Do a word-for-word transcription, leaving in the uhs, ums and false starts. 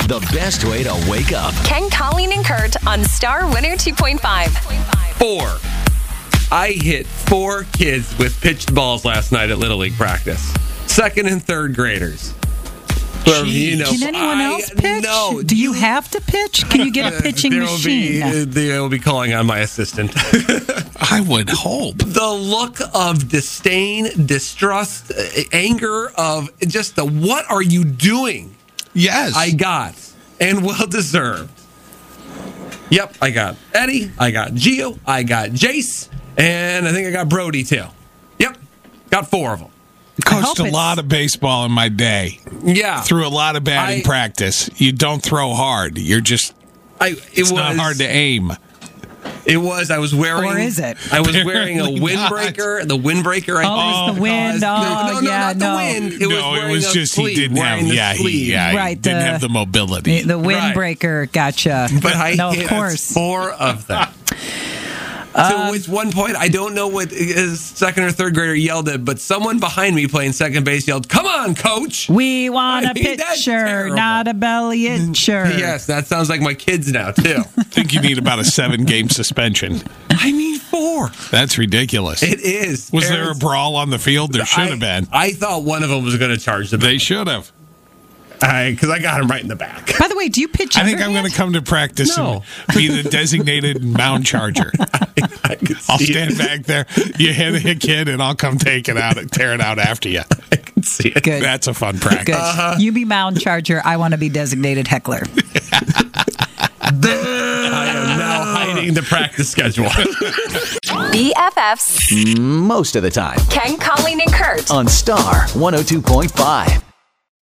the best way to wake up. Ken, Colleen, and Kurt on Star one oh two point five. Four. I hit four kids with pitched balls last night at Little League practice. Second and third graders. Well, you know, Can anyone I, else pitch? No. Do you have to pitch? Can you get a pitching They'll machine? Be, they'll be calling on my assistant. I would hope. The look of disdain, distrust, uh, anger, of just the what are you doing? Yes. I got, and well deserved. Yep, I got Eddie, I got Gio, I got Jace, and I think I got Brody too. Yep, got four of them. Coached a lot of baseball in my day. Yeah. Threw a lot of batting I, practice. You don't throw hard. You're just, I, it it's was, not hard to aim. It was, I was wearing. Or is it? I was wearing a windbreaker. The windbreaker. I Oh, it's the wind. no, Oh, no, no, yeah, not no. the wind. It no, was it was just sleeve, he didn't have, yeah, he, yeah, Right, he didn't the- have the mobility. The, the windbreaker, gotcha. But I no, hit of course. four of them. Um, So at one point, I don't know what his second or third grader yelled at, but someone behind me playing second base yelled, "Come on, coach!" We want I a mean, that's pitcher, terrible. not a belly itcher. Yes, that sounds like my kids now too. I think you need about a seven-game suspension. I mean, four. That's ridiculous. It is. Was there a Parents- brawl on the field? There should I- have been. I thought one of them was going to charge the. They should have. Because I got him right in the back. By the way, do you pitch? I think I'm underhand? going to come to practice No. and be the designated mound charger. I could I'll see stand it. back there. You hit a kid, and I'll come take it out and tear it out after you. I can see it. Good. That's a fun practice. Good. Uh-huh. You be mound charger. I want to be designated heckler. I am now hiding the practice schedule. B F Fs. Most of the time. Ken, Colleen, and Kurt. On Star one oh two point five.